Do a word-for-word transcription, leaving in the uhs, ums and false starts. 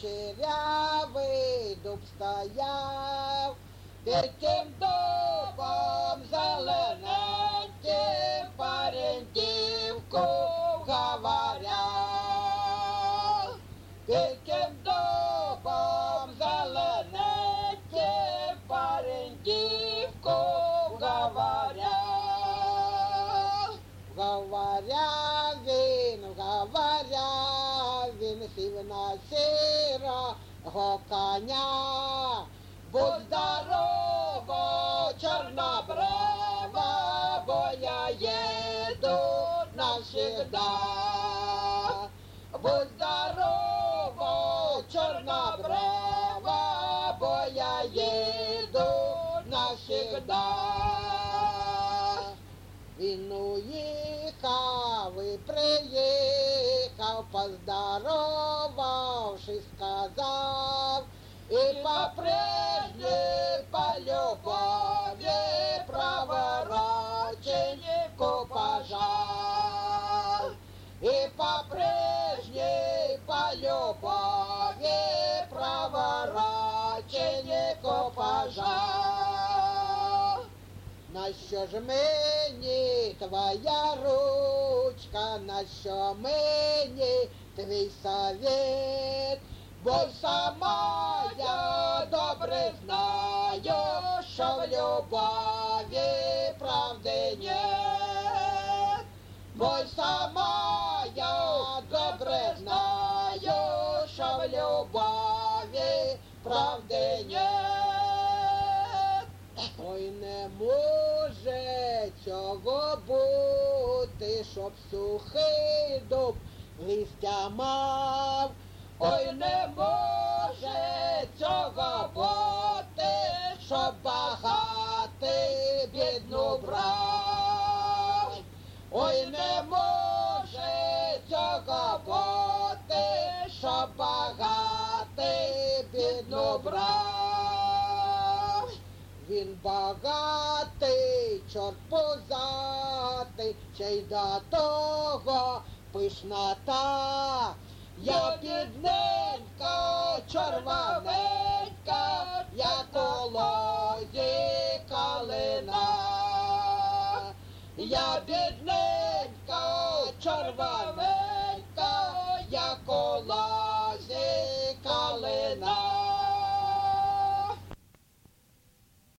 кучерявий дуб стояв, під тим дубом зелененьким парень дівку говоряв. Під тим дубом зелененьким парень дівку говоряв. Говоря він, говоря він, сів на сірого коня. Будь здорова, чорнобрива, бо я їду навсегда. Будь здорова, чорнобрива, бо я їду навсегда. Він уїхав і приїхав, поздоровавшись, сказав, и по-прежней по любови провороченнику пожал. И по-прежней по любови провороченнику пожал. На що ж мені твоя ручка, на що мені твій совет? Бо сама я добре знаю, що в любові правди нет. Бо сама я добре знаю, що в любові правди нет. Ой, не може цього бути, щоб сухий дуб листя мав. Ой, не може цього бути, щоб багатий бідну брав. Ой, не може цього бути, щоб багатий бідну брав. Він багатий, чорт пузатий, ще й до того пишнота. Я бідненька, чорвоненька, як у лозі калина. Я бідненька, чорвоненька,